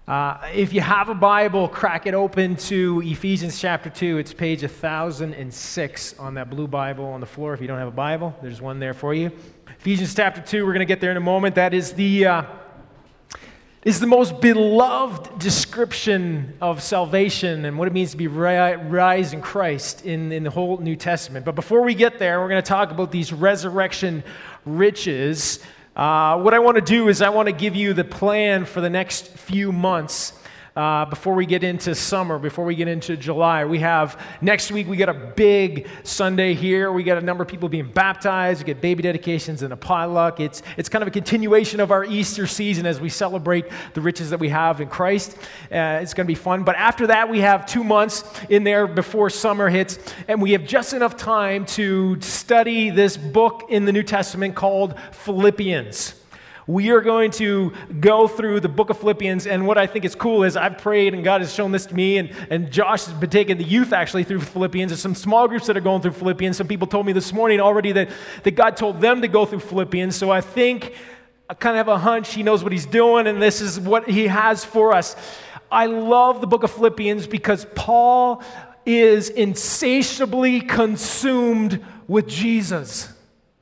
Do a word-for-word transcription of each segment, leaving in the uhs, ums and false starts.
Uh, if you have a Bible, crack it open to Ephesians chapter two. It's page one thousand six on that blue Bible on the floor. If you don't have a Bible, there's one there for you. Ephesians chapter two, we're going to get there in a moment. That is the, uh, is the most beloved description of salvation and what it means to be ri- rise in Christ in, in the whole New Testament. But before we get there, we're going to talk about these resurrection riches. Uh, what I want to do is I want to give you the plan for the next few months uh, before we get into summer, before we get into July. We have, next week we got a big Sunday here. We got a number of people being baptized. We get baby dedications and a potluck. It's, it's kind of a continuation of our Easter season as we celebrate the riches that we have in Christ. Uh, it's going to be fun. But after that, we have two months in there before summer hits, and we have just enough time to study this book in the New Testament called Philippians. We are going to go through the book of Philippians, and what I think is cool is I've prayed, and God has shown this to me, and, and Josh has been taking the youth actually through Philippians. There's some small groups that are going through Philippians. Some people told me this morning already that, that God told them to go through Philippians, so I think, I kind of have a hunch He knows what He's doing, and this is what He has for us. I love the book of Philippians because Paul is insatiably consumed with Jesus.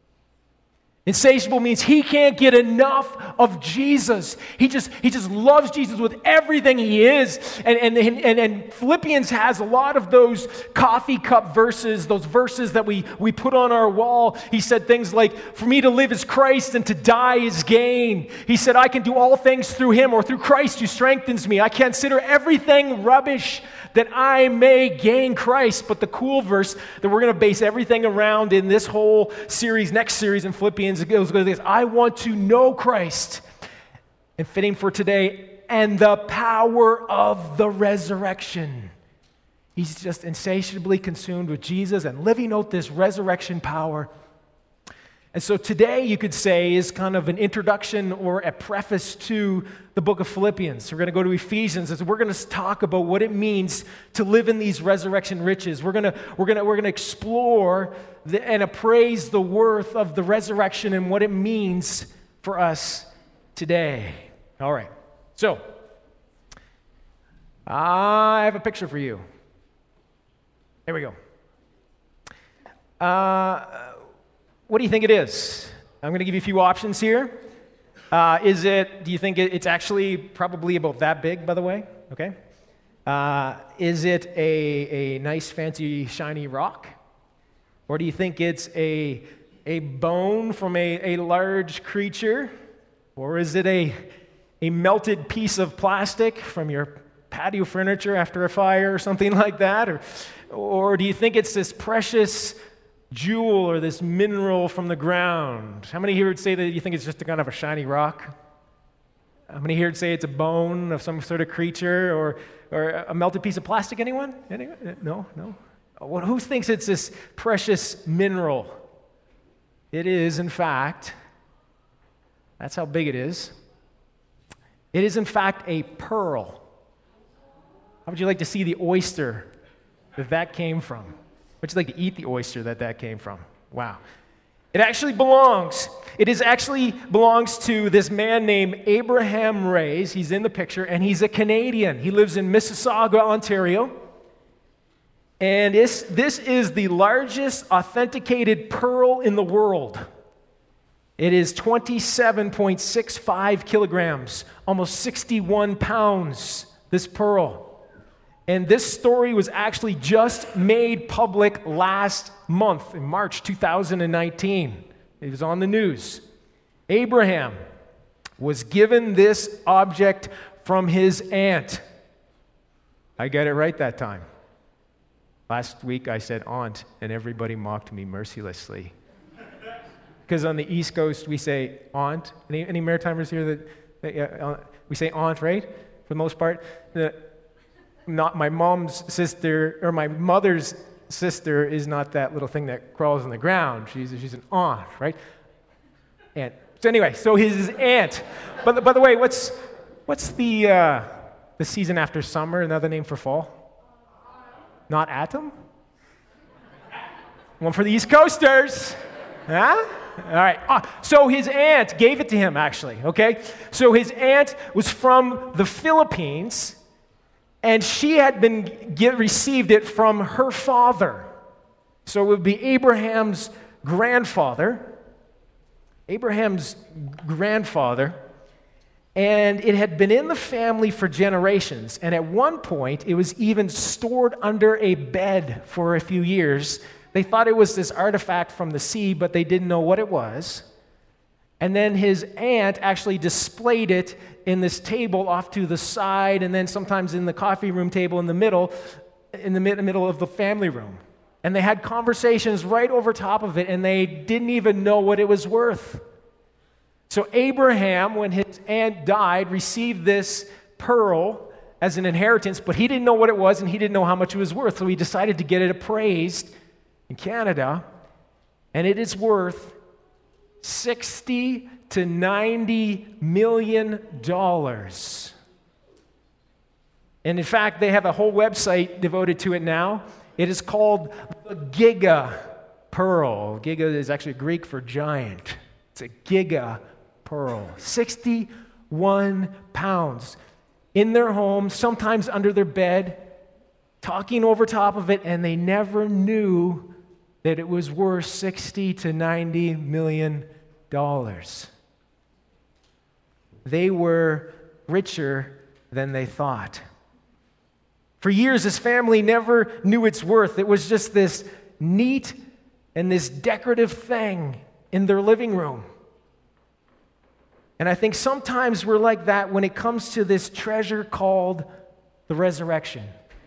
Insatiable means he can't get enough of Jesus. He just he just loves Jesus with everything he is. And, and, and, and Philippians has a lot of those coffee cup verses, those verses that we, we put on our wall. He said things like, for me to live is Christ and to die is gain. He said, I can do all things through him or through Christ who strengthens me. I consider everything rubbish that I may gain Christ. But the cool verse that we're going to base everything around in this whole series, next series in Philippians, it goes like this: I want to know Christ, and fitting for today, and the power of the resurrection. He's just insatiably consumed with Jesus and living out this resurrection power. And so today, you could say, is kind of an introduction or a preface to the book of Philippians. We're going to go to Ephesians as we're going to talk about what it means to live in these resurrection riches. We're going to we're going to we're going to explore the, and appraise the worth of the resurrection and what it means for us today. All right. So, I have a picture for you. There we go. Uh What do you think it is? I'm going to give you a few options here. Uh, is it, do you think it, it's actually probably about that big, by the way? Okay. Uh, is it a, a nice, fancy, shiny rock? Or do you think it's a, a bone from a, a large creature? Or is it a, a melted piece of plastic from your patio furniture after a fire or something like that? Or, or do you think it's this precious jewel or this mineral from the ground? How many here would say that you think it's just a kind of a shiny rock? How many here would say it's a bone of some sort of creature or or a melted piece of plastic? Anyone? Anyone? No, no. Well, who thinks it's this precious mineral? It is, in fact, that's how big it is. It is, in fact, a pearl. How would you like to see the oyster that that came from? Would you like to eat the oyster that that came from? Wow. It actually belongs, it is actually belongs to this man named Abraham Reyes. He's in the picture, and he's a Canadian. He lives in Mississauga, Ontario. And this, this is the largest authenticated pearl in the world. It is twenty-seven point six five kilograms, almost sixty-one pounds, this pearl. And this story was actually just made public last month, in March two thousand nineteen. It was on the news. Abraham was given this object from his aunt. I got it right that time. Last week I said aunt, and everybody mocked me mercilessly. Because on the East Coast we say aunt. Any, any Maritimers here that, that uh, we say aunt, right? For the most part. The, Not my mom's sister, or my mother's sister is not that little thing that crawls on the ground. She's, she's an aunt, right? Aunt. So anyway, so his aunt. But by the way, what's what's the uh, the season after summer? Another name for fall? Not autumn? One for the East Coasters, huh? All right. Ah, so his aunt gave it to him, actually, okay? So his aunt was from the Philippines, and she had been get, received it from her father. So it would be Abraham's grandfather. Abraham's grandfather. And it had been in the family for generations. And at one point, it was even stored under a bed for a few years. They thought it was this artifact from the sea, but they didn't know what it was. And then his aunt actually displayed it in this table off to the side, and then sometimes in the coffee room table in the middle, in the middle of the family room. And they had conversations right over top of it, and they didn't even know what it was worth. So Abraham, when his aunt died, received this pearl as an inheritance, but he didn't know what it was, and he didn't know how much it was worth, so he decided to get it appraised in Canada, and it is worth sixty to ninety million dollars. And in fact, they have a whole website devoted to it now. It is called the Giga Pearl. Giga is actually Greek for giant. It's a giga pearl. sixty-one pounds. In their home, sometimes under their bed, talking over top of it, and they never knew that it was worth sixty to ninety million dollars. They were richer than they thought. For years, his family never knew its worth. It was just this neat and this decorative thing in their living room. And I think sometimes we're like that when it comes to this treasure called the resurrection.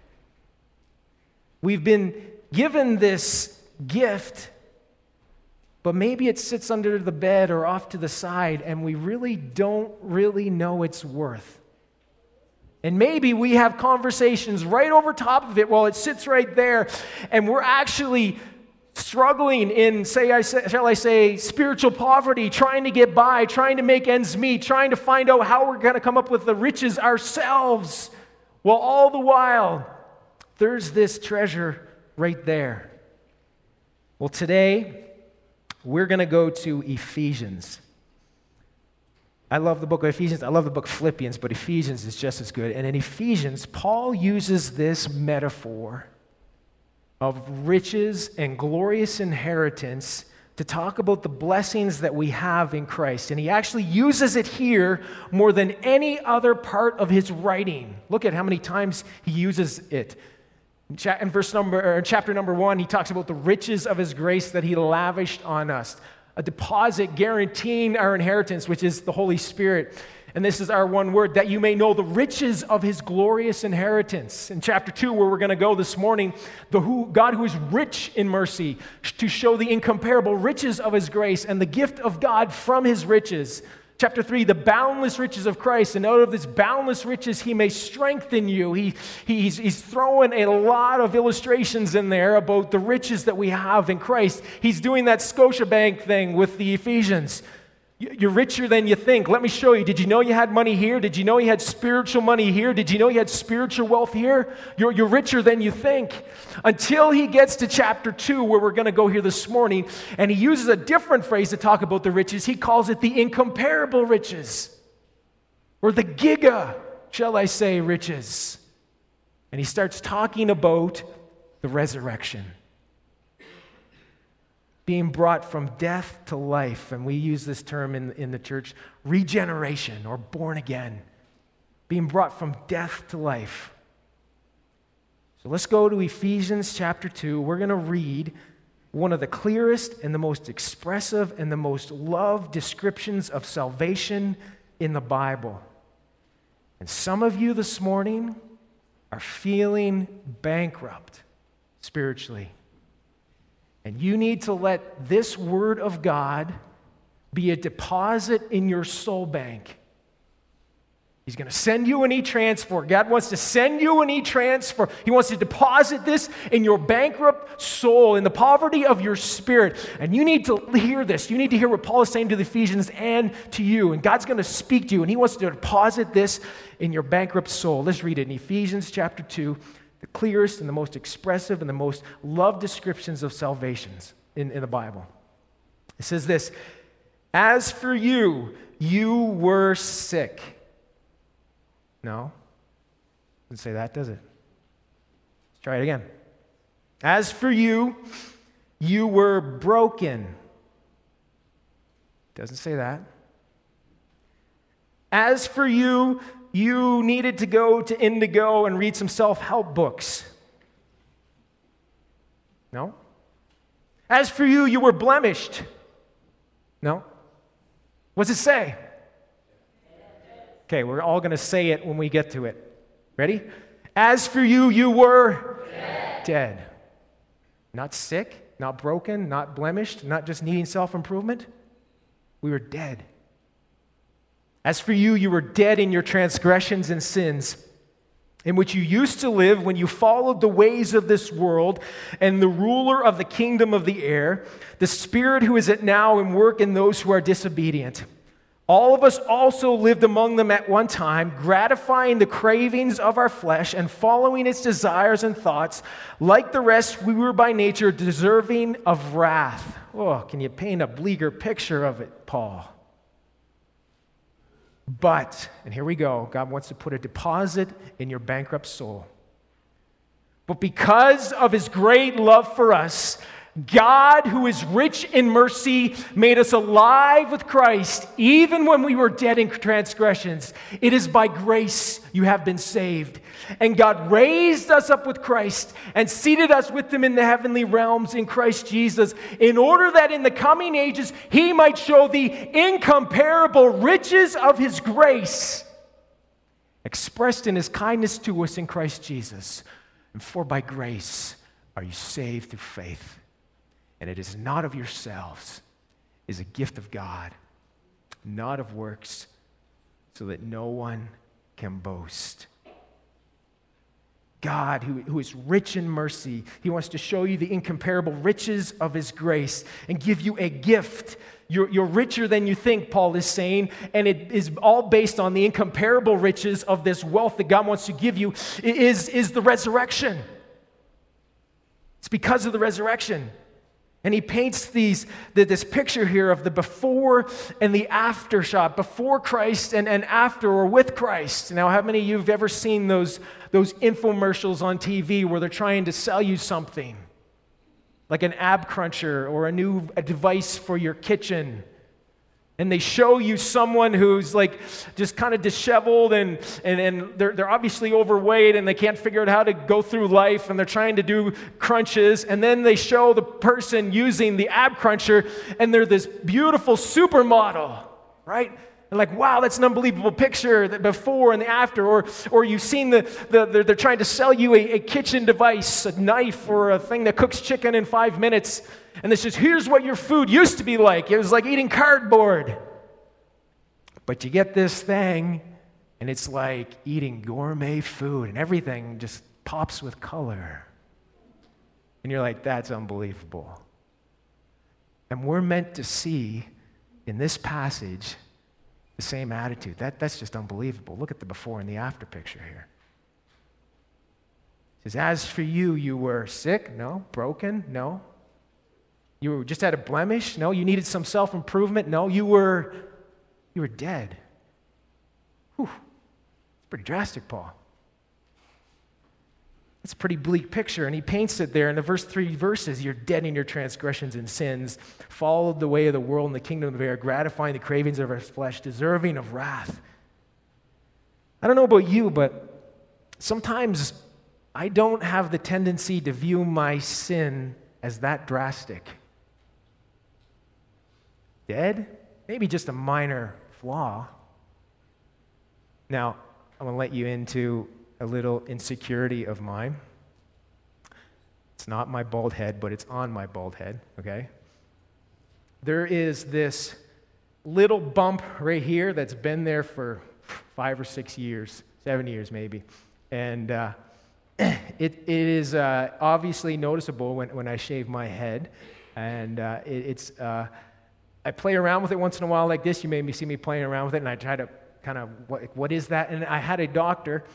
We've been given this gift, but maybe it sits under the bed or off to the side, and we really don't really know its worth. And maybe we have conversations right over top of it while it sits right there, and we're actually struggling in, say, I say, shall I say, spiritual poverty, trying to get by, trying to make ends meet, trying to find out how we're going to come up with the riches ourselves, while all the while, there's this treasure right there. Well, today, we're going to go to Ephesians. I love the book of Ephesians. I love the book of Philippians, but Ephesians is just as good. And in Ephesians, Paul uses this metaphor of riches and glorious inheritance to talk about the blessings that we have in Christ. And he actually uses it here more than any other part of his writing. Look at how many times he uses it. In verse number, or in chapter number one, he talks about the riches of his grace that he lavished on us. A deposit guaranteeing our inheritance, which is the Holy Spirit. And this is our one word, that you may know the riches of his glorious inheritance. In chapter two, where we're going to go this morning, the who, God who is rich in mercy, to show the incomparable riches of his grace and the gift of God from his riches. Chapter three, the boundless riches of Christ, and out of this boundless riches he may strengthen you. He, he's, he's throwing a lot of illustrations in there about the riches that we have in Christ. He's doing that Scotiabank thing with the Ephesians. You're richer than you think. Let me show you. Did you know you had money here? Did you know you had spiritual money here? Did you know you had spiritual wealth here? You're, you're richer than you think. Until he gets to chapter two, where we're going to go here this morning, and he uses a different phrase to talk about the riches. He calls it the incomparable riches, or the giga, shall I say, riches. And he starts talking about the resurrection. Being brought from death to life, and we use this term in, in the church, regeneration or born again. Being brought from death to life. So let's go to Ephesians chapter two. We're going to read one of the clearest and the most expressive and the most loved descriptions of salvation in the Bible. And some of you this morning are feeling bankrupt spiritually. And you need to let this word of God be a deposit in your soul bank. He's going to send you an e-transfer. God wants to send you an e-transfer. He wants to deposit this in your bankrupt soul, in the poverty of your spirit. And you need to hear this. You need to hear what Paul is saying to the Ephesians and to you. And God's going to speak to you, and he wants to deposit this in your bankrupt soul. Let's read it in Ephesians chapter two. The clearest and the most expressive and the most loved descriptions of salvations in, in the Bible. It says this, as for you, you were sick. No, doesn't say that, does it? Let's try it again. As for you, you were broken. Doesn't say that. As for you, you needed to go to Indigo and read some self-help books. No. As for you, you were blemished. No. What does it say? Okay, we're all going to say it when we get to it. Ready? As for you, you were dead. dead. Not sick, not broken, not blemished, not just needing self-improvement. We were dead. As for you, you were dead in your transgressions and sins, in which you used to live when you followed the ways of this world and the ruler of the kingdom of the air, the spirit who is at now in work in those who are disobedient. All of us also lived among them at one time, gratifying the cravings of our flesh and following its desires and thoughts. Like the rest, we were by nature deserving of wrath. Oh, can you paint a bleaker picture of it, Paul? But, and here we go, God wants to put a deposit in your bankrupt soul. But because of his great love for us, God, who is rich in mercy, made us alive with Christ, even when we were dead in transgressions. It is by grace you have been saved. And God raised us up with Christ and seated us with him in the heavenly realms in Christ Jesus, in order that in the coming ages he might show the incomparable riches of his grace, expressed in his kindness to us in Christ Jesus. And for by grace are you saved through faith. And it is not of yourselves, it is a gift of God, not of works, so that no one can boast. God, who, who is rich in mercy, he wants to show you the incomparable riches of his grace and give you a gift. You're, you're richer than you think, Paul is saying, and it is all based on the incomparable riches of this wealth that God wants to give you, is, is the resurrection. It's because of the resurrection. And he paints these, this picture here of the before and the after shot, before Christ and, and after or with Christ. Now, how many of you have ever seen those, those infomercials on T V where they're trying to sell you something? Like an ab cruncher or a new a device for your kitchen. And they show you someone who's like just kind of disheveled and, and, and they're, they're obviously overweight and they can't figure out how to go through life and they're trying to do crunches. And then they show the person using the ab cruncher and they're this beautiful supermodel, right? And like, wow, that's an unbelievable picture, the before and the after. Or, or you've seen the, the they're, they're trying to sell you a, a kitchen device, a knife or a thing that cooks chicken in five minutes. And this is, here's what your food used to be like. It was like eating cardboard. But you get this thing, and it's like eating gourmet food, and everything just pops with color. And you're like, that's unbelievable. And we're meant to see in this passage the same attitude. That, that's just unbelievable. Look at the before and the after picture here. It says, as for you, you were sick? No. Broken? No. You just had a blemish? No. You needed some self-improvement? No. You were, you were dead. Whew. It's pretty drastic, Paul. It's a pretty bleak picture, and he paints it there in the first three verses. You're dead in your transgressions and sins, followed the way of the world and the kingdom of air, gratifying the cravings of our flesh, deserving of wrath. I don't know about you, but sometimes I don't have the tendency to view my sin as that drastic. Dead? Maybe just a minor flaw. Now, I'm going to let you into a little insecurity of mine. It's not my bald head, but it's on my bald head, okay? There is this little bump right here that's been there for five or six years, seven years maybe. And uh, it, it is uh, obviously noticeable when, when I shave my head. And uh, it, it's, uh, I play around with it once in a while like this. You made me see me playing around with it, and I try to kind of, what, what is that? And I had a doctor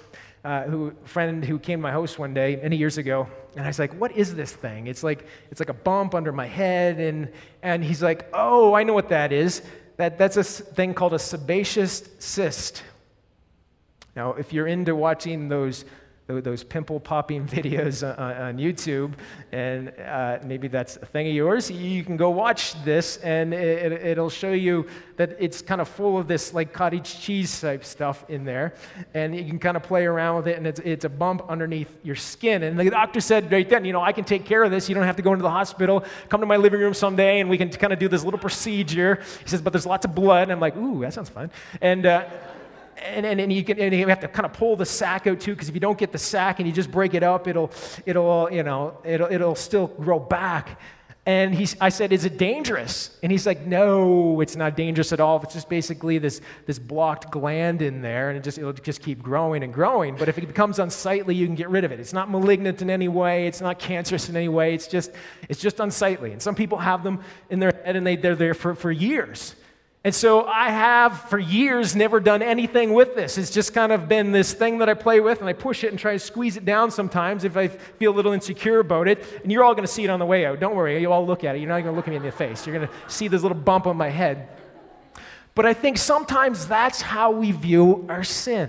uh, who friend who came to my house one day many years ago, and I was like, "What is this thing?" It's like it's like a bump under my head, and and he's like, "Oh, I know what that is. That that's a s- thing called a sebaceous cyst." Now, if you're into watching those those pimple popping videos on, on YouTube, and uh, maybe that's a thing of yours, you can go watch this, and it, it'll show you that it's kind of full of this like cottage cheese type stuff in there, and you can kind of play around with it, and it's, it's a bump underneath your skin. And the doctor said right then, you know, I can take care of this. You don't have to go into the hospital. Come to my living room someday, and we can kind of do this little procedure. He says, but there's lots of blood. And I'm like, ooh, that sounds fun. And uh, And, and, and, you can, and you have to kind of pull the sac out too, because if you don't get the sac and you just break it up, it'll, it'll, you know, it'll, it'll still grow back. And he's, I said, is it dangerous? And he's like, no, it's not dangerous at all. It's just basically this, this blocked gland in there, and it just, it'll just keep growing and growing. But if it becomes unsightly, you can get rid of it. It's not malignant in any way. It's not cancerous in any way. It's just, it's just unsightly. And some people have them in their head, and they, they're there for, for years. And so I have, for years, never done anything with this. It's just kind of been this thing that I play with, and I push it and try to squeeze it down sometimes if I feel a little insecure about it. And you're all going to see it on the way out. Don't worry. You all look at it. You're not going to look at me in the face. You're going to see this little bump on my head. But I think sometimes that's how we view our sin.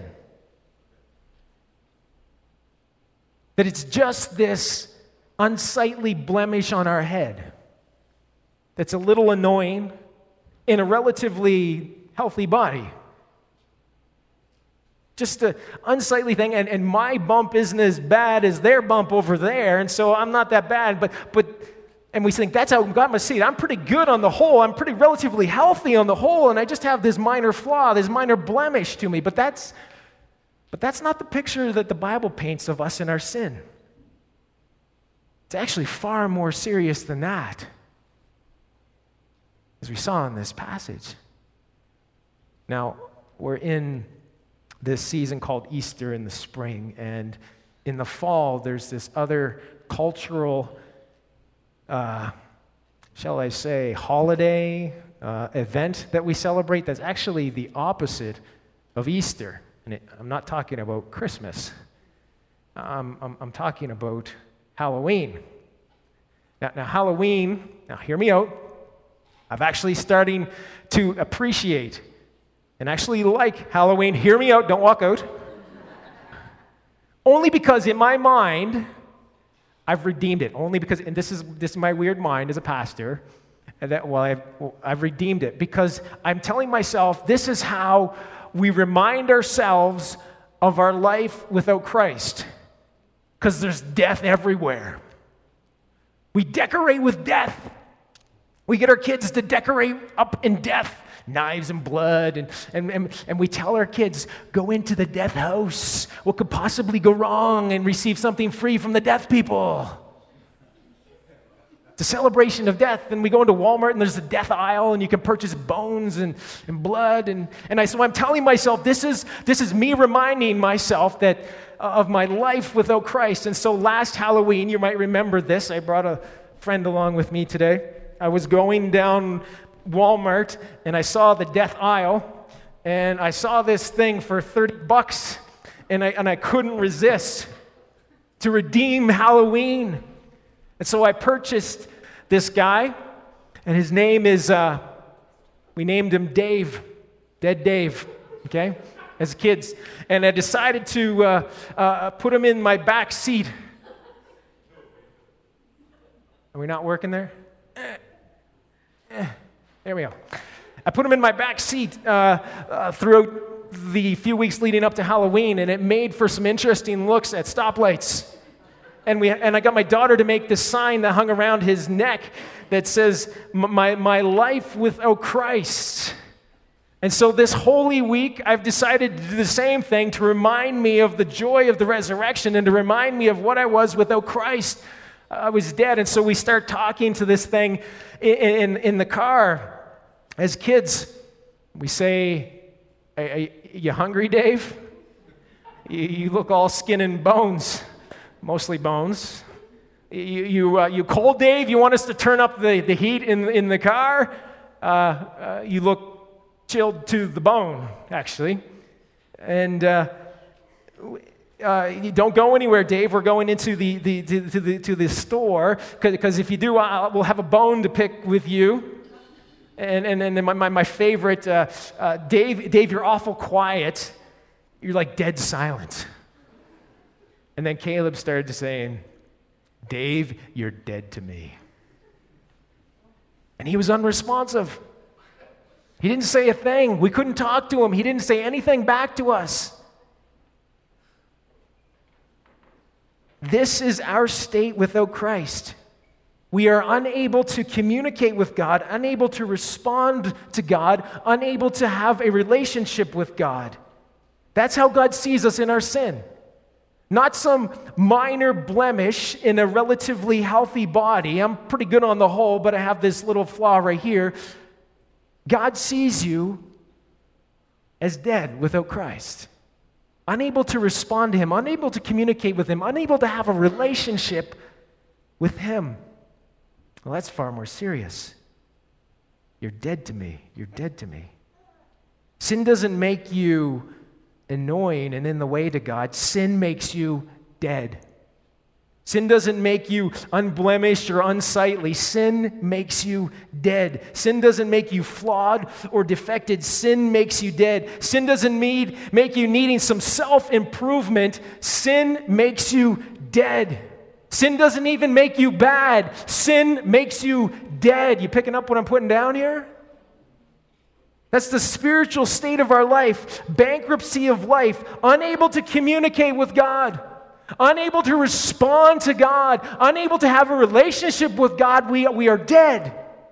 That it's just this unsightly blemish on our head that's a little annoying in a relatively healthy body. Just an unsightly thing, and, and my bump isn't as bad as their bump over there, and so I'm not that bad, but, but and we think that's how God must see it. I'm pretty good on the whole. I'm pretty relatively healthy on the whole, and I just have this minor flaw, this minor blemish to me. But that's, but that's not the picture that the Bible paints of us in our sin. It's actually far more serious than that, as we saw in this passage. Now, we're in this season called Easter in the spring, and in the fall, there's this other cultural, uh, shall I say, holiday uh, event that we celebrate that's actually the opposite of Easter. And it, I'm not talking about Christmas. Um, I'm, I'm talking about Halloween. Now, now, Halloween, now hear me out, I've actually starting to appreciate and actually like Halloween. Hear me out, don't walk out. Only because in my mind, I've redeemed it. Only because, and this is this is my weird mind as a pastor, and that well, I've, well, I've redeemed it because I'm telling myself this is how we remind ourselves of our life without Christ. Because there's death everywhere. We decorate with death. We get our kids to decorate up in death, knives and blood, and, and, and, and we tell our kids, go into the death house. What could possibly go wrong, and receive something free from the death people? It's a celebration of death. And we go into Walmart, and there's a death aisle, and you can purchase bones and, and blood. And, and I, so I'm telling myself, this is, this is me reminding myself that uh, of my life without Christ. And so last Halloween, you might remember this. I brought a friend along with me today. I was going down Walmart, and I saw the death aisle, and I saw this thing for thirty bucks, and I, and I couldn't resist to redeem Halloween. And so I purchased this guy, and his name is, uh, we named him Dave, Dead Dave, okay, as kids. And I decided to uh, uh, put him in my back seat. Are we not working there? Eh. Eh, there we go. I put him in my back seat uh, uh, throughout the few weeks leading up to Halloween, and it made for some interesting looks at stoplights. And we and I got my daughter to make this sign that hung around his neck that says, my, my life without Christ. And so this Holy Week, I've decided to do the same thing to remind me of the joy of the resurrection and to remind me of what I was without Christ. I was dead. And so we start talking to this thing in, in, in the car as kids. We say, are you hungry, Dave? You look all skin and bones, mostly bones. You, you, uh, you cold, Dave? You want us to turn up the, the heat in, in the car? Uh, uh, you look chilled to the bone, actually. And uh, uh, you don't go anywhere, Dave. We're going into the, the, to, to the, to the store, because if you do, I'll, we'll have a bone to pick with you. And, and, and my, my, my favorite, uh, uh, Dave, Dave, you're awful quiet. You're like dead silent. And then Caleb started saying, Dave, you're dead to me. And he was unresponsive. He didn't say a thing. We couldn't talk to him. He didn't say anything back to us. This is our state without Christ. We are unable to communicate with God, unable to respond to God, unable to have a relationship with God. That's how God sees us in our sin. Not some minor blemish in a relatively healthy body. I'm pretty good on the whole, but I have this little flaw right here. God sees you as dead without Christ, unable to respond to Him, unable to communicate with Him, unable to have a relationship with Him. Well, that's far more serious. You're dead to me. You're dead to me. Sin doesn't make you annoying and in the way to God. Sin makes you dead. Sin doesn't make you unblemished or unsightly. Sin makes you dead. Sin doesn't make you flawed or defected. Sin makes you dead. Sin doesn't need, make you needing some self-improvement. Sin makes you dead. Sin doesn't even make you bad. Sin makes you dead. You picking up what I'm putting down here? That's the spiritual state of our life. Bankruptcy of life. Unable to communicate with God. Unable to respond to God, unable to have a relationship with God, we, we are dead.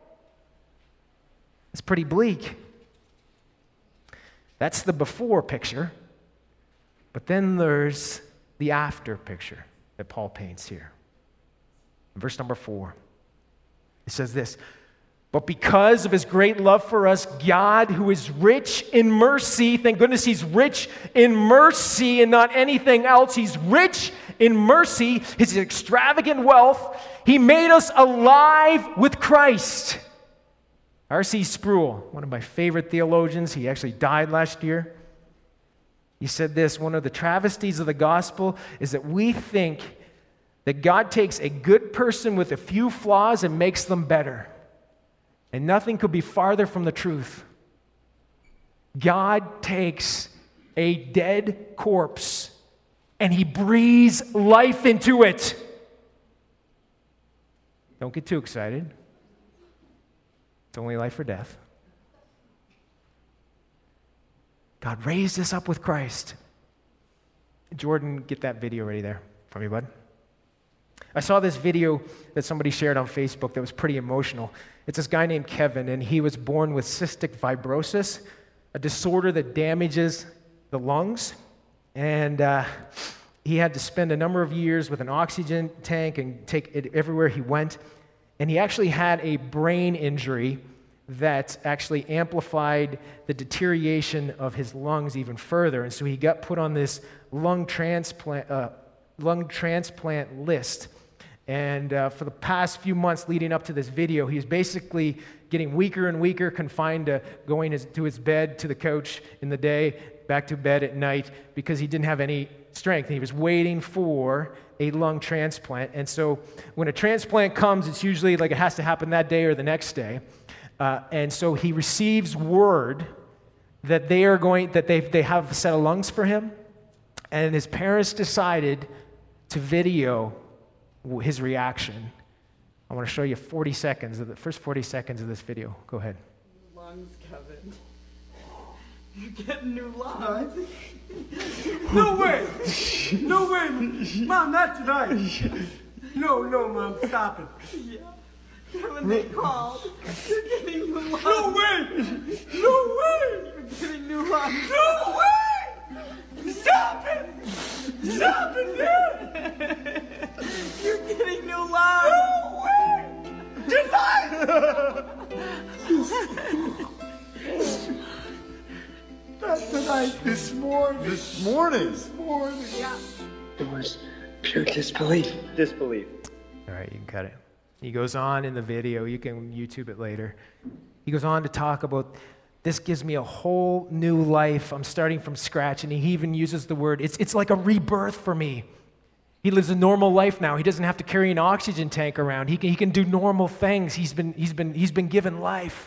It's pretty bleak. That's the before picture. But then there's the after picture that Paul paints here. In verse number four, it says this, but because of His great love for us, God, who is rich in mercy, thank goodness He's rich in mercy and not anything else. He's rich in mercy, His extravagant wealth. He made us alive with Christ. R C Sproul, one of my favorite theologians, he actually died last year. He said this, one of the travesties of the gospel is that we think that God takes a good person with a few flaws and makes them better. And nothing could be farther from the truth. God takes a dead corpse and He breathes life into it. Don't get too excited. It's only life or death. God raised us up with Christ. Jordan, get that video ready there for me, bud. I saw this video that somebody shared on Facebook that was pretty emotional. It's this guy named Kevin, and he was born with cystic fibrosis, a disorder that damages the lungs. And uh, he had to spend a number of years with an oxygen tank and take it everywhere he went. And he actually had a brain injury that actually amplified the deterioration of his lungs even further. And so he got put on this lung transplant, uh, lung transplant list. And uh, for the past few months leading up to this video, he was basically getting weaker and weaker, confined to going his, to his bed, to the couch in the day, back to bed at night, because he didn't have any strength. And he was waiting for a lung transplant. And so when a transplant comes, it's usually like it has to happen that day or the next day. Uh, and so he receives word that they are going, that they they have a set of lungs for him. And his parents decided to video his reaction. I want to show you forty seconds of the first forty seconds of this video. Go ahead. Lungs, Kevin. You're getting new lungs. No way! No way! Mom, not tonight! No, no, Mom, stop it. Yeah. Kevin, they called. You're getting new lungs. No way! No way! You're getting new lungs. No way! Stop it! Stop it, Dad! You're getting new lungs. No way! Tonight! Not tonight, this morning. This morning? This morning, yeah. It was pure disbelief. Disbelief. All right, you can cut it. He goes on in the video. You can YouTube it later. He goes on to talk about This gives me a whole new life. I'm starting from scratch. And he even uses the word, it's, it's like a rebirth for me. He lives a normal life now. He doesn't have to carry an oxygen tank around. He can, he can do normal things. He's been, he's been, he's been given life.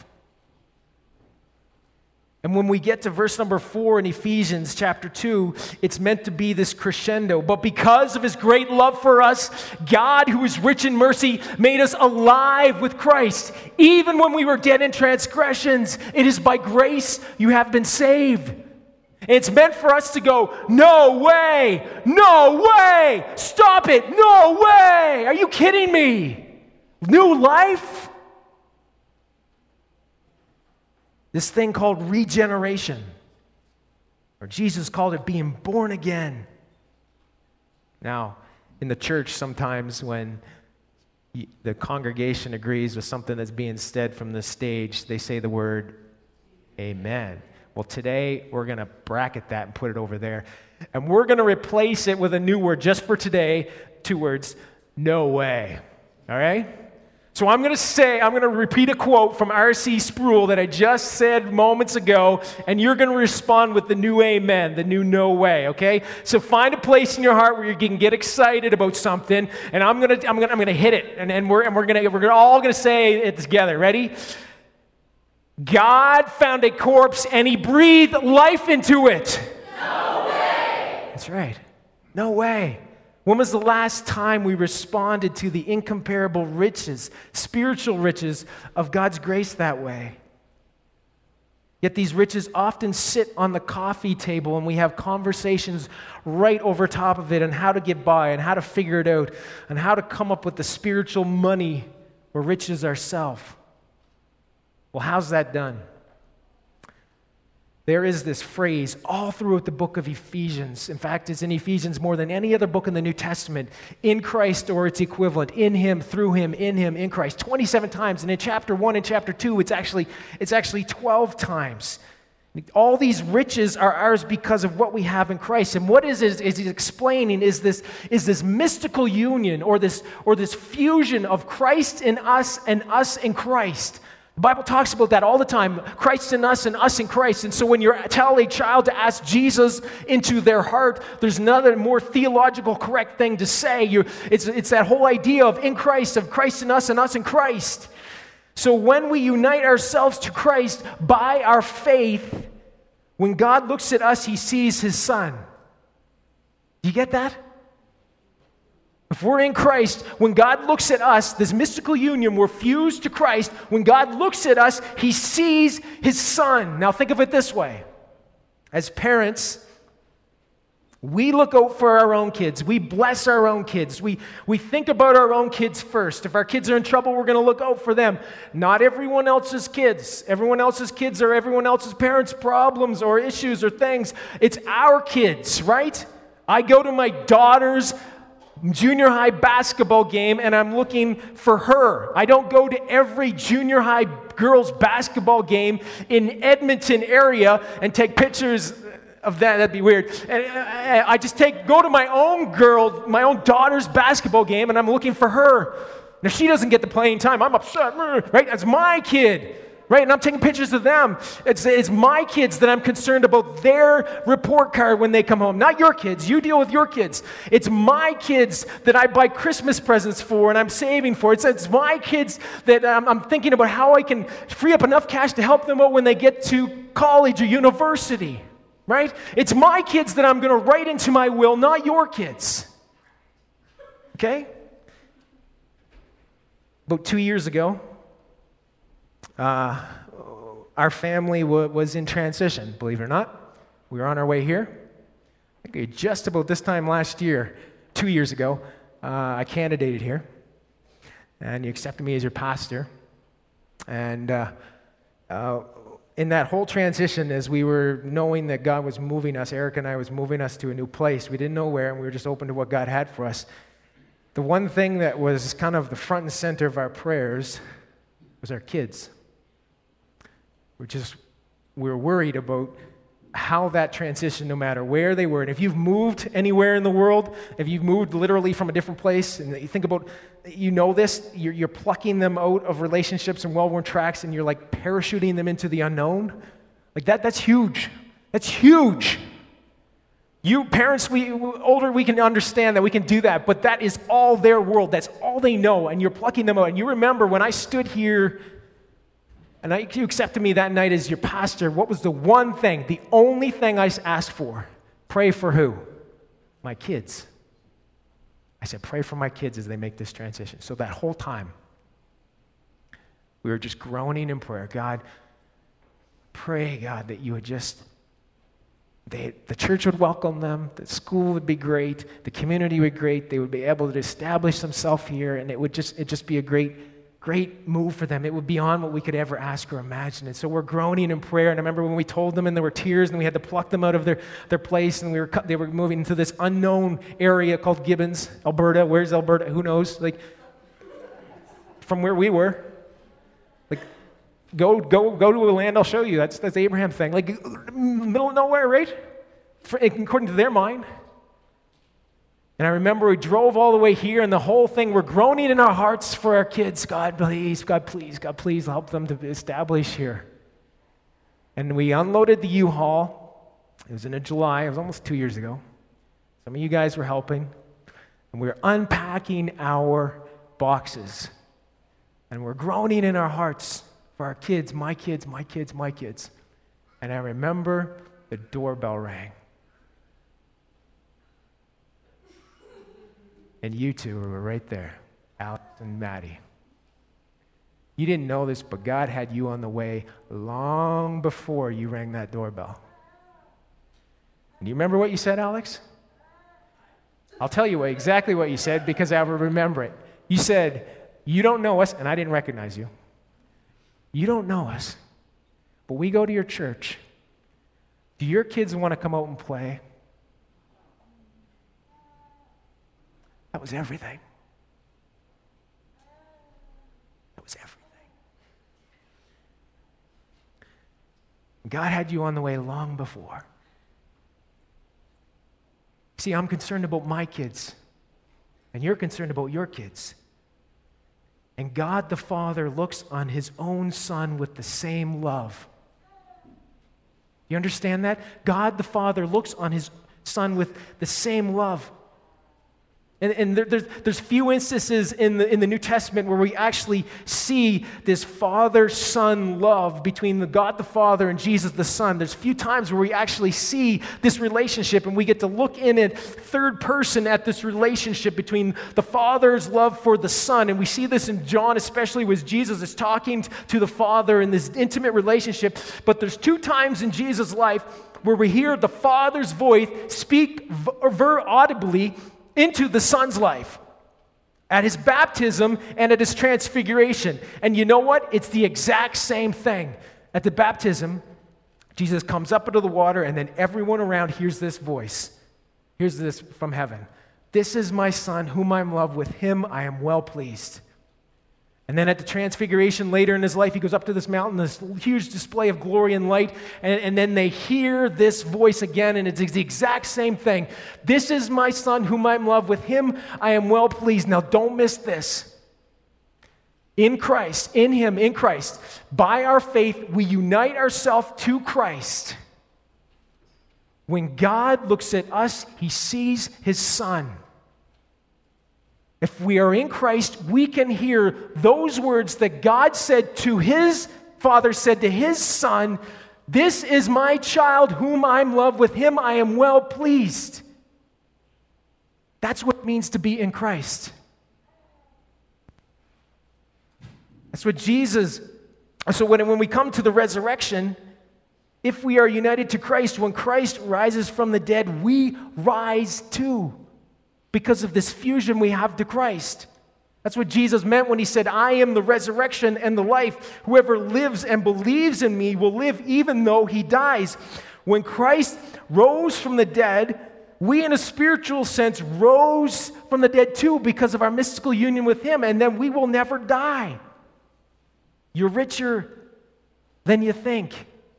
And when we get to verse number four in Ephesians chapter two, it's meant to be this crescendo. But because of his great love for us, God, who is rich in mercy, made us alive with Christ. Even when we were dead in transgressions, it is by grace you have been saved. And it's meant for us to go, no way, no way, stop it, no way. Are you kidding me? New life? This thing called regeneration, or Jesus called it being born again. Now, in the church, sometimes when the congregation agrees with something that's being said from the stage, they say the word amen. Well, today we're going to bracket that and put it over there. And we're going to replace it with a new word just for today, two words, no way. All right? So I'm going to say, I'm going to repeat a quote from R C Sproul that I just said moments ago, and you're going to respond with the new amen, the new no way, okay? So find a place in your heart where you can get excited about something, and I'm going to I'm going to I'm going to hit it, and, and we're and we're going to we're all going to say it together. Ready? God found a corpse and he breathed life into it. No way. That's right. No way. When was the last time we responded to the incomparable riches, spiritual riches of God's grace that way? Yet these riches often sit on the coffee table and we have conversations right over top of it on how to get by and how to figure it out and how to come up with the spiritual money or riches ourselves. Well, how's that done? There is this phrase all throughout the book of Ephesians. In fact, it's in Ephesians more than any other book in the New Testament. In Christ or its equivalent. In him, through him, in him, in Christ. twenty-seven times. And in chapter one and chapter two, it's actually, it's actually twelve times. All these riches are ours because of what we have in Christ. And what is is, is he's explaining is this, is this mystical union or this, or this fusion of Christ in us and us in Christ. The Bible talks about that all the time, Christ in us and us in Christ. And so when you tell a child to ask Jesus into their heart, there's another more theological correct thing to say. You, it's, it's that whole idea of in Christ, of Christ in us and us in Christ. So when we unite ourselves to Christ by our faith, when God looks at us, he sees his Son. Do you get that? If we're in Christ, when God looks at us, this mystical union, we're fused to Christ. When God looks at us, he sees his Son. Now think of it this way. As parents, we look out for our own kids. We bless our own kids. We, we think about our own kids first. If our kids are in trouble, we're going to look out for them. Not everyone else's kids. Everyone else's kids are everyone else's parents' problems or issues or things. It's our kids, right? I go to my daughter's junior high basketball game and I'm looking for her. I don't go to every junior high girls basketball game in Edmonton area and take pictures of that. That'd be weird. And I just take go to my own girl, my own daughter's basketball game and I'm looking for her. Now she doesn't get the playing time. I'm upset, right? That's my kid. Right? And I'm taking pictures of them. It's, it's my kids that I'm concerned about their report card when they come home. Not your kids. You deal with your kids. It's my kids that I buy Christmas presents for and I'm saving for. It's, it's my kids that I'm, I'm thinking about how I can free up enough cash to help them out when they get to college or university. Right? It's my kids that I'm going to write into my will, not your kids. Okay? About two years ago, Uh, our family w- was in transition, believe it or not. We were on our way here. I think just about this time last year, two years ago, uh, I candidated here. And you accepted me as your pastor. And uh, uh, in that whole transition, as we were knowing that God was moving us, Eric and I was moving us to a new place. We didn't know where, and we were just open to what God had for us. The one thing that was kind of the front and center of our prayers was our kids. We're just, we're worried about how that transition, no matter where they were. And if you've moved anywhere in the world, if you've moved literally from a different place, and you think about, you know this, you're, you're plucking them out of relationships and well-worn tracks, and you're like parachuting them into the unknown. Like that, that's huge. That's huge. You parents, we older, we can understand that we can do that, but that is all their world. That's all they know, and you're plucking them out. And you remember when I stood here and I, you accepted me that night as your pastor, what was the one thing, the only thing I asked for? Pray for who? My kids. I said, pray for my kids as they make this transition. So that whole time, we were just groaning in prayer. God, pray, God, that you would just, they, the church would welcome them, the school would be great, the community would be great, they would be able to establish themselves here, and it would just, it'd just be a great, great move for them. It would be beyond what we could ever ask or imagine. And so we're groaning in prayer, and I remember when we told them, and there were tears, and we had to pluck them out of their, their place, and we were they were moving into this unknown area called Gibbons, Alberta. Where's Alberta? Who knows? Like, from where we were. Like, go go go to a land I'll show you. That's that's Abraham thing. Like, middle of nowhere, right? For, according to their mind. And I remember we drove all the way here, and the whole thing, we're groaning in our hearts for our kids. God, please, God, please, God, please help them to establish here. And we unloaded the U-Haul. It was in July. It was almost two years ago. Some of you guys were helping. And we were unpacking our boxes. And we're groaning in our hearts for our kids, my kids, my kids, my kids. And I remember the doorbell rang. And you two were right there, Alex and Maddie. You didn't know this, but God had you on the way long before you rang that doorbell. And you remember what you said, Alex? I'll tell you what, exactly what you said because I will remember it. You said, you don't know us, and I didn't recognize you. You don't know us, but we go to your church. Do your kids want to come out and play? That was everything. That was everything. God had you on the way long before. See, I'm concerned about my kids, and you're concerned about your kids. And God the Father looks on his own Son with the same love. You understand that? God the Father looks on his Son with the same love. And, and there, there's, there's few instances in the, in the New Testament where we actually see this Father-Son love between the God the Father and Jesus the Son. There's few times where we actually see this relationship, and we get to look in it third person at this relationship between the Father's love for the Son. And we see this in John, especially as Jesus is talking to the Father in this intimate relationship. But there's two times in Jesus' life where we hear the Father's voice speak very audibly into the Son's life, at his baptism and at his transfiguration. And you know what? It's the exact same thing. At the baptism, Jesus comes up into the water, and then everyone around hears this voice. Here's this from heaven. This is my Son, whom I am loved. With him I am well pleased. And then at the transfiguration later in his life, he goes up to this mountain, this huge display of glory and light, and, and then they hear this voice again, and it's the exact same thing. This is my Son, whom I am loved. With him I am well pleased. Now don't miss this. In Christ, in him, in Christ, by our faith, we unite ourselves to Christ. When God looks at us, he sees his Son. If we are in Christ, we can hear those words that God said to his Father, said to his Son, this is my child whom I am loved. With him I am well pleased. That's what it means to be in Christ. That's what Jesus, so when, when we come to the resurrection, if we are united to Christ, when Christ rises from the dead, we rise too. Because of this fusion we have to Christ. That's what Jesus meant when he said, I am the resurrection and the life. Whoever lives and believes in me will live even though he dies. When Christ rose from the dead, we in a spiritual sense rose from the dead too because of our mystical union with him, and then we will never die. You're richer than you think.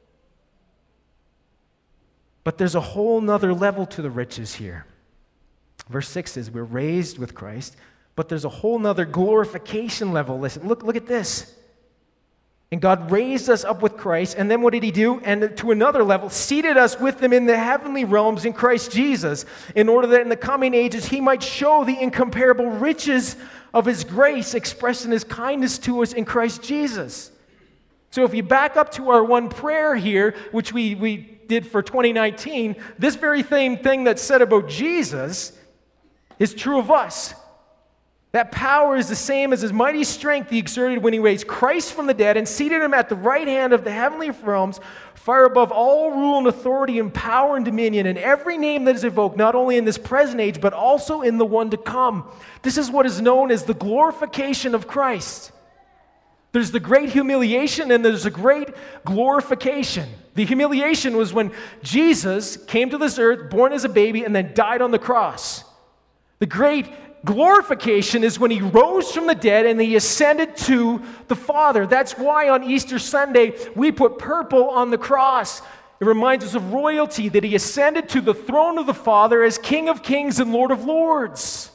But there's a whole nother level to the riches here. Verse six says, we're raised with Christ, but there's a whole nother glorification level. Listen, look, look at this. And God raised us up with Christ, and then what did he do? And to another level, seated us with him in the heavenly realms in Christ Jesus, in order that in the coming ages he might show the incomparable riches of his grace expressed in his kindness to us in Christ Jesus. So if you back up to our one prayer here, which we, we did for twenty nineteen, this very same thing that's said about Jesus is true of us. That power is the same as his mighty strength he exerted when he raised Christ from the dead and seated him at the right hand of the heavenly realms, far above all rule and authority and power and dominion, and every name that is evoked, not only in this present age, but also in the one to come. This is what is known as the glorification of Christ. There's the great humiliation and there's a great glorification. The humiliation was when Jesus came to this earth, born as a baby, and then died on the cross. The great glorification is when he rose from the dead and he ascended to the Father. That's why on Easter Sunday we put purple on the cross. It reminds us of royalty, that he ascended to the throne of the Father as King of Kings and Lord of Lords.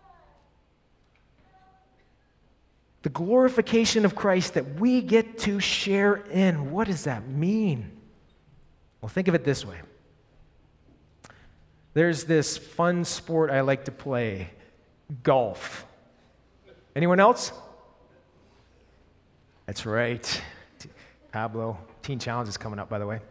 The glorification of Christ that we get to share in. What does that mean? Well, think of it this way. There's this fun sport I like to play. Golf. Anyone else? That's right. Pablo, Teen Challenge is coming up, by the way.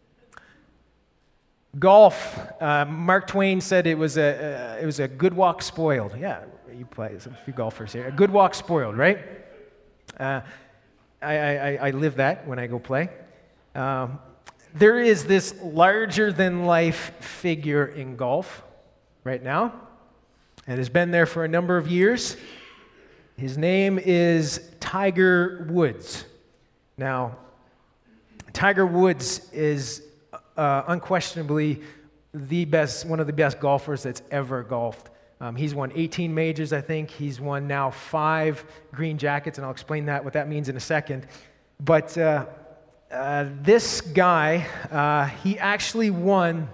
Golf. Uh, Mark Twain said it was a uh, it was a good walk spoiled. Yeah, you play. There's a few golfers here. A good walk spoiled, right? Uh, I, I I live that when I go play. Um, there is this larger than life figure in golf right now. And has been there for a number of years. His name is Tiger Woods. Now, Tiger Woods is uh, unquestionably the best, one of the best golfers that's ever golfed. Um, he's won eighteen majors, I think. He's won now five green jackets, and I'll explain that what that means in a second. But uh, uh, this guy, uh, he actually won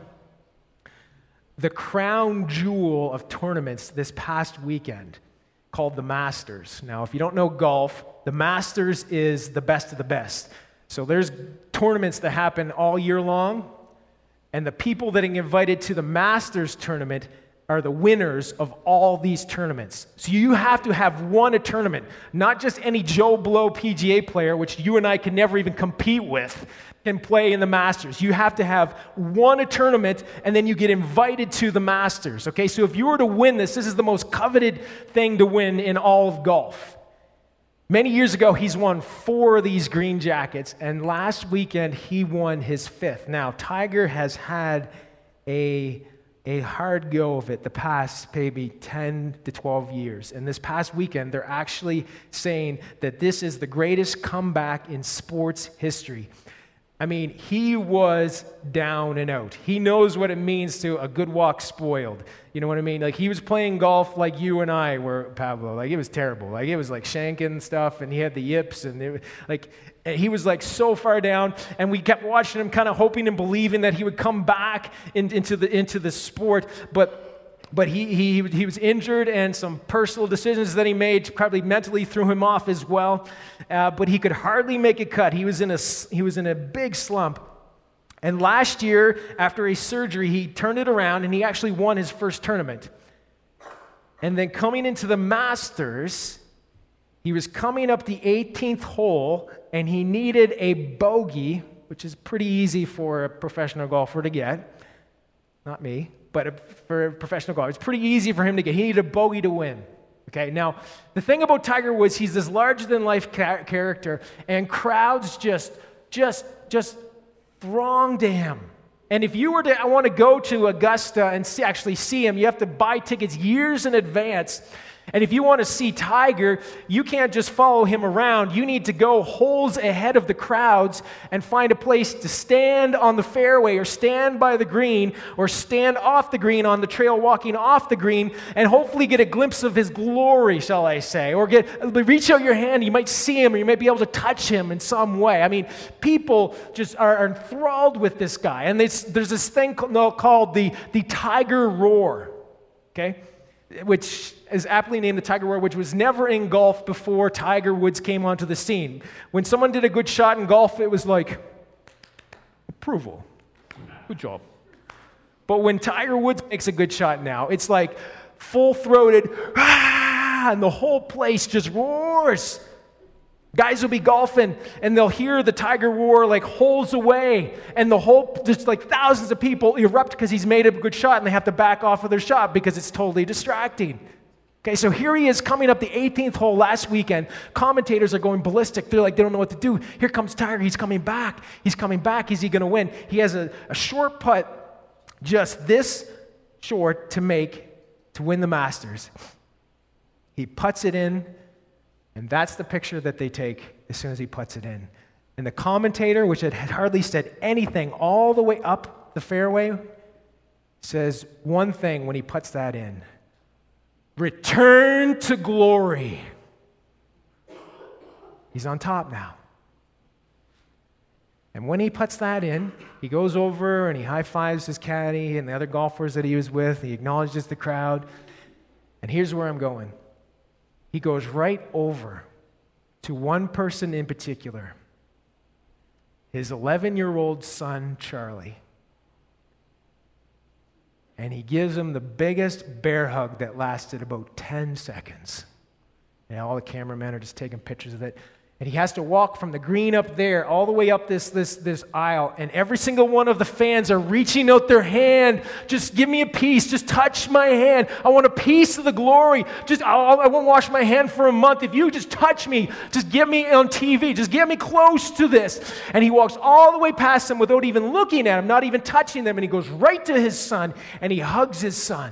the crown jewel of tournaments this past weekend, called the Masters. Now, if you don't know golf, the Masters is the best of the best. So there's tournaments that happen all year long, and the people that are invited to the Masters tournament are the winners of all these tournaments. So you have to have won a tournament, not just any Joe Blow P G A player, which you and I can never even compete with, can play in the Masters. You have to have won a tournament, and then you get invited to the Masters. Okay, so if you were to win this, this is the most coveted thing to win in all of golf. Many years ago, he's won four of these green jackets, and last weekend, he won his fifth. Now, Tiger has had a a hard go of it the past maybe ten to twelve years. And this past weekend, they're actually saying that this is the greatest comeback in sports history. I mean, he was down and out. He knows what it means to a good walk spoiled. You know what I mean? Like, he was playing golf like you and I were, Pablo. Like, it was terrible. Like, it was like shanking stuff, and he had the yips, and it was like, he was like so far down, and we kept watching him, kind of hoping and believing that he would come back in, into the into the sport, but but he he he was injured, and some personal decisions that he made probably mentally threw him off as well. Uh, but he could hardly make a cut. He was in a he was in a big slump. And last year, after a surgery, he turned it around, and he actually won his first tournament. And then coming into the Masters, he was coming up the eighteenth hole, and he needed a bogey, which is pretty easy for a professional golfer to get. Not me, but for a professional golfer, it's pretty easy for him to get. He needed a bogey to win. Okay, now, the thing about Tiger Woods, he's this larger-than-life ca- character, and crowds just, just, just throng to him. And if you were to I want to go to Augusta and see, actually see him, you have to buy tickets years in advance. And if you want to see Tiger, you can't just follow him around. You need to go holes ahead of the crowds and find a place to stand on the fairway or stand by the green or stand off the green on the trail walking off the green and hopefully get a glimpse of his glory, shall I say. Or get reach out your hand, you might see him or you might be able to touch him in some way. I mean, people just are, are enthralled with this guy. And there's, there's this thing called the, the Tiger Roar, okay? which is aptly named the Tiger Roar, which was never in golf before Tiger Woods came onto the scene. When someone did a good shot in golf, it was like, approval. Good job. But when Tiger Woods makes a good shot now, it's like full-throated, ah, and the whole place just roars. Guys will be golfing, and they'll hear the Tiger Roar like holes away, and the whole, just like thousands of people erupt because he's made a good shot, and they have to back off of their shot because it's totally distracting. Okay, so here he is coming up the eighteenth hole last weekend. Commentators are going ballistic. They're like, they don't know what to do. Here comes Tiger. He's coming back. He's coming back. Is he going to win? He has a, a short putt, just this short to make, to win the Masters. He putts it in, and that's the picture that they take as soon as he puts it in. And the commentator, which had hardly said anything all the way up the fairway, says one thing when he puts that in. Return to glory. He's on top now. And when he puts that in, he goes over and he high-fives his caddy and the other golfers that he was with. He acknowledges the crowd. And here's where I'm going. He goes right over to one person in particular, his eleven-year-old son, Charlie. And he gives him the biggest bear hug that lasted about ten seconds. And all the cameramen are just taking pictures of it. And he has to walk from the green up there all the way up this, this, this aisle. And every single one of the fans are reaching out their hand. Just give me a piece. Just touch my hand. I want a piece of the glory. Just I'll, I won't wash my hand for a month. If you just touch me, just get me on T V. Just get me close to this. And he walks all the way past them without even looking at him, not even touching them. And he goes right to his son, and he hugs his son.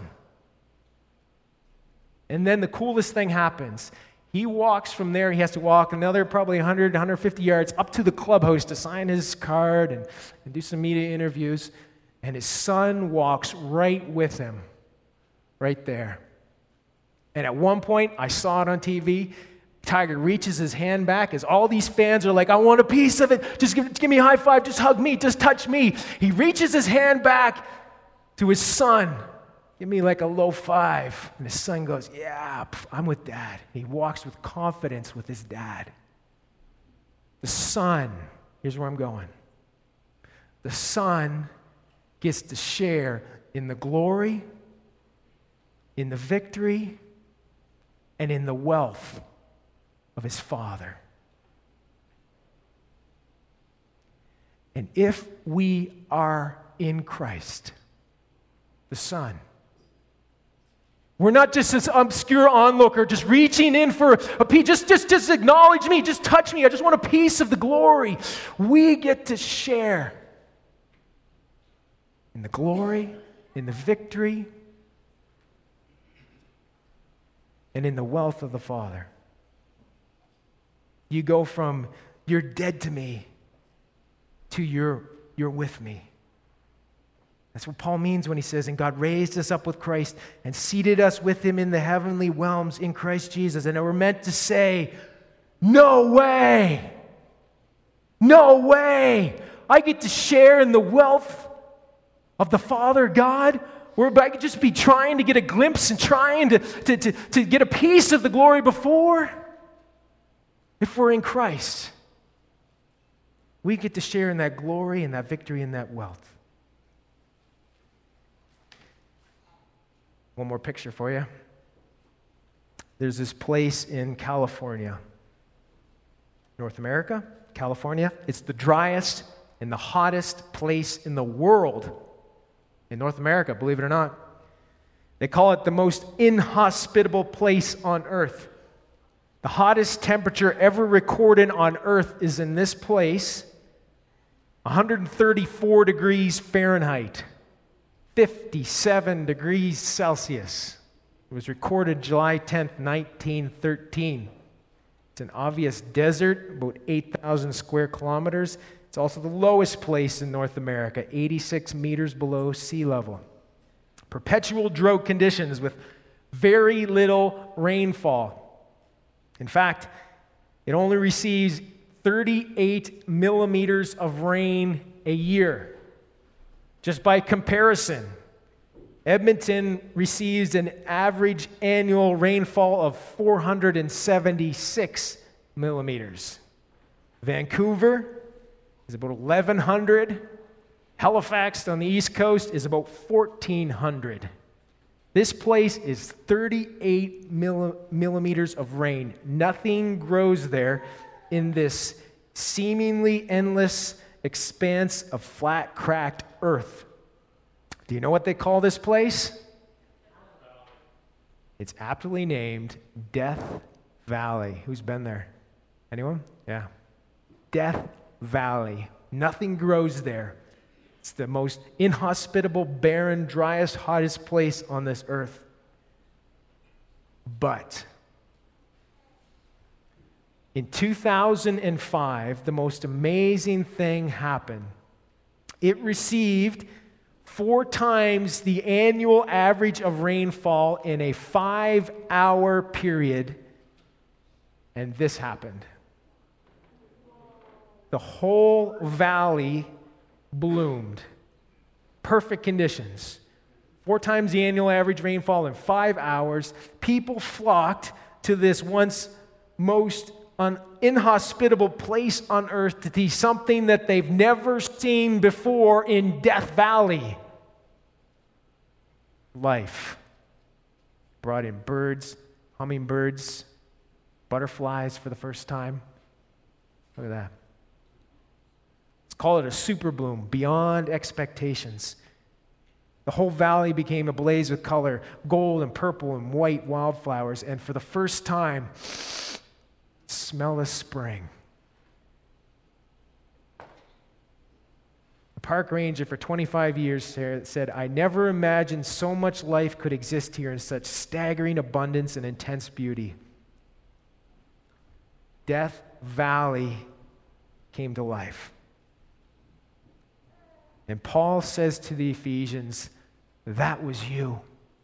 And then the coolest thing happens. He walks from there, he has to walk another probably one hundred, one hundred fifty yards up to the clubhouse to sign his card and, and do some media interviews. And his son walks right with him, right there. And at one point, I saw it on T V, Tiger reaches his hand back as all these fans are like, I want a piece of it. Just give, just give me a high five, just hug me, just touch me. He reaches his hand back to his son. Give me like a low five. And his son goes, yeah, I'm with Dad. And he walks with confidence with his dad. The son, here's where I'm going. The son gets to share in the glory, in the victory, and in the wealth of his father. And if we are in Christ, the Son, we're not just this obscure onlooker, just reaching in for a piece. Just, just, just acknowledge me. Just touch me. I just want a piece of the glory. We get to share in the glory, in the victory, and in the wealth of the Father. You go from you're dead to me to you're, you're with me. That's what Paul means when he says, and God raised us up with Christ and seated us with him in the heavenly realms in Christ Jesus. And we're meant to say, no way, no way. I get to share in the wealth of the Father God, where I could just be trying to get a glimpse and trying to, to, to, to get a piece of the glory before. If we're in Christ, we get to share in that glory and that victory and that wealth. One more picture for you. There's this place in California, North America, California. It's the driest and the hottest place in the world in North America, believe it or not. They call it the most inhospitable place on earth. The hottest temperature ever recorded on earth is in this place, one hundred thirty-four degrees Fahrenheit. fifty-seven degrees Celsius. It was recorded July tenth, nineteen thirteen. It's an obvious desert, about eight thousand square kilometers. It's also the lowest place in North America, eighty-six meters below sea level. Perpetual drought conditions with very little rainfall. In fact, it only receives thirty-eight millimeters of rain a year. Just by comparison, Edmonton receives an average annual rainfall of four hundred seventy-six millimeters. Vancouver is about eleven hundred. Halifax on the East Coast is about fourteen hundred. This place is thirty-eight millimeters of rain. Nothing grows there in this seemingly endless expanse of flat, cracked earth. Do you know what they call this place? It's aptly named Death Valley. Who's been there? Anyone? Yeah. Death Valley. Nothing grows there. It's the most inhospitable, barren, driest, hottest place on this earth. But in two thousand five, the most amazing thing happened. It received four times the annual average of rainfall in a five-hour period, and this happened. The whole valley bloomed. Perfect conditions. Four times the annual average rainfall in five hours. People flocked to this once most un- inhospitable place on earth to see something that they've never seen before in Death Valley. Life. Brought in birds, hummingbirds, butterflies for the first time. Look at that. Call it a super bloom, beyond expectations. The whole valley became ablaze with color, gold and purple and white wildflowers, and for the first time, smell of spring. The park ranger for twenty-five years said, "I never imagined so much life could exist here in such staggering abundance and intense beauty." Death Valley came to life. And Paul says to the Ephesians, that was you.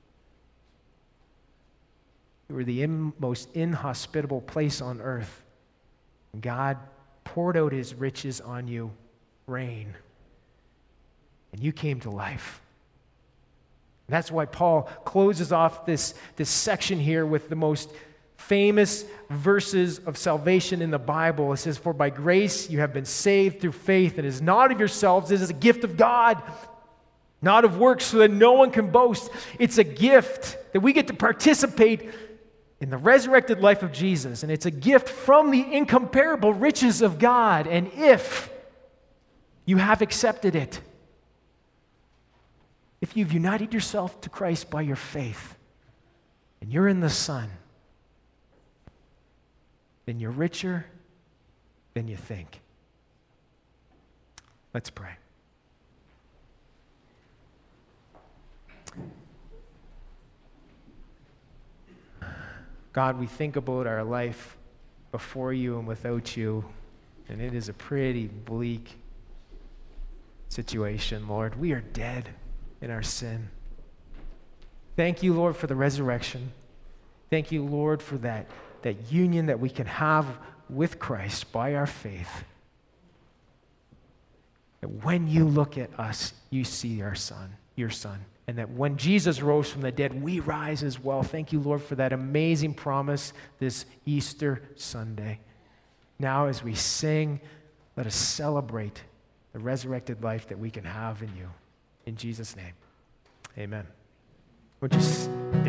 You were the in, most inhospitable place on earth. And God poured out his riches on you, rain. And you came to life. And that's why Paul closes off this, this section here with the most famous verses of salvation in the Bible. It says, "For by grace you have been saved through faith, and it is not of yourselves, it is a gift of God, not of works, so that no one can boast." It's a gift that we get to participate in the resurrected life of Jesus, and it's a gift from the incomparable riches of God. And if you have accepted it, if you've united yourself to Christ by your faith, and you're in the Son, then you're richer than you think. Let's pray. God, we think about our life before you and without you, and it is a pretty bleak situation, Lord. We are dead in our sin. Thank you, Lord, for the resurrection. Thank you, Lord, for that that union that we can have with Christ by our faith. That when you look at us, you see our Son, your Son. And that when Jesus rose from the dead, we rise as well. Thank you, Lord, for that amazing promise this Easter Sunday. Now, as we sing, let us celebrate the resurrected life that we can have in you. In Jesus' name, amen. Would you